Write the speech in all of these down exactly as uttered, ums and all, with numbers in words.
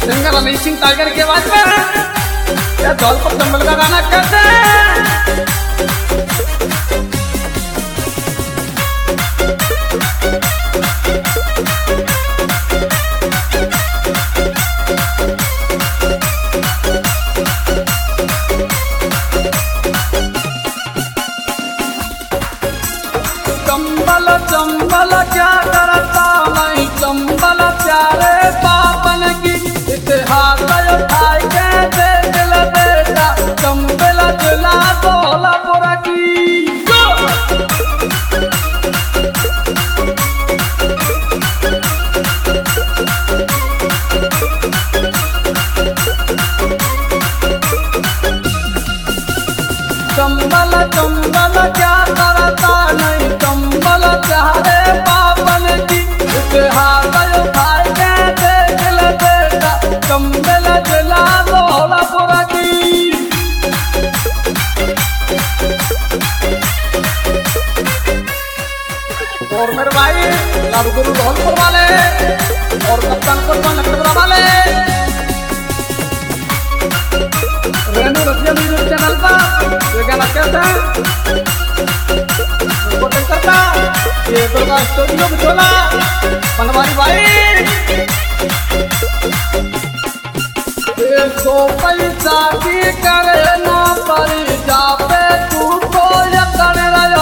singer Amit Singh tiger की आवाज में या धौलपुर चंबल का गाना कैसे चंबल चंबल क्या करता नहीं चंबल प्यारे पापन की इतिहास उठाई के देख ले बेटा चंबल जिला धौलपुर की चंबल चंबल क्या करता नहीं चंबल प्यारे पापन की इतिहास उठाई के देख ले बेटा चंबल जिला धौलपुर की और मेरे भाई लालगुरु धौलपुर वाले और कप्तानपुर नखत्रा वाले रेणु रसिया म्यूजिक चैनल पर ये गाना कैसा है रिकॉर्डिंग करता ये दुर्गा स्टूडियो में चला बनवारी भाई एक सौ पैसा की करे ना परी जापे तू तो ये कर रहा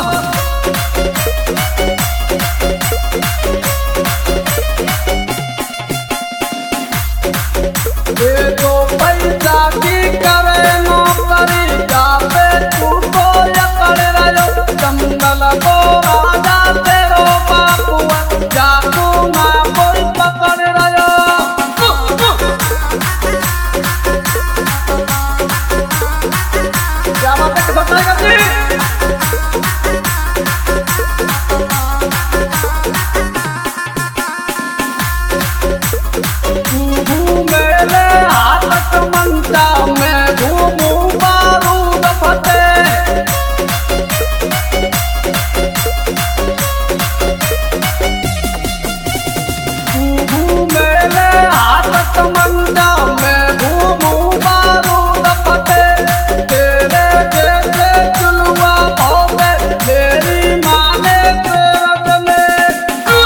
ये तो पैसा की करे ना परी जापे तू तो ये कर रहा चंबल को राजा तेरो बापू जाकू ना कोई पकड़ रहा क्या बात है बताएगा जी मेरे हाथ मंचा में घूमू बारूद फते मेरे हाथ मंचा में घूमू बारूद फते तेरे जैसे चुलवा होवे मेरी माने तेरत में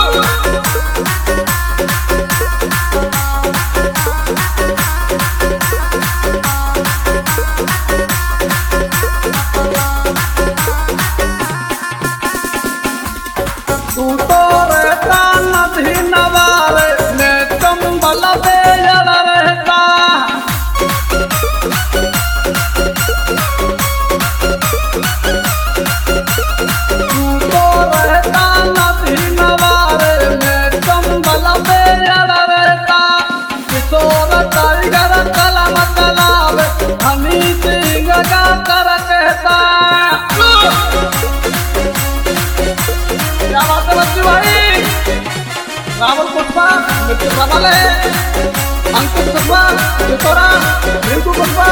तू तो रहता नदी नवारे में चंबल बेजड़ रहता तू तो रहता नदी नवारे में चंबल बेजड़ रहता किशोर टाइगर कलम चलावे हनी सिंह का कर कहता क्या बात है बच्ची भाई रावल पुष्पा मित्र वाले अंकित पुष्पा किशोरा रिंकू पुष्पा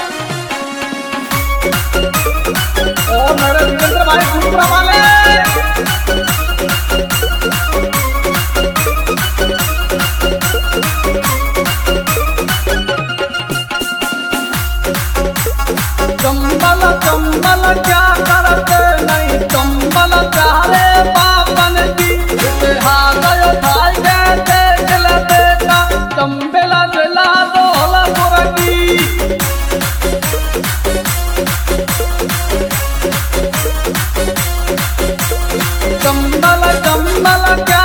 और मेरे वीरेंद्र भाई पुष्पा वाले चंबल चंबल क्या करते नहीं चंबल प्यारे पापन की इतिहास उठाई के देख ले बेटा चंबल जिला धौलपुर की चंबल चंबल क्या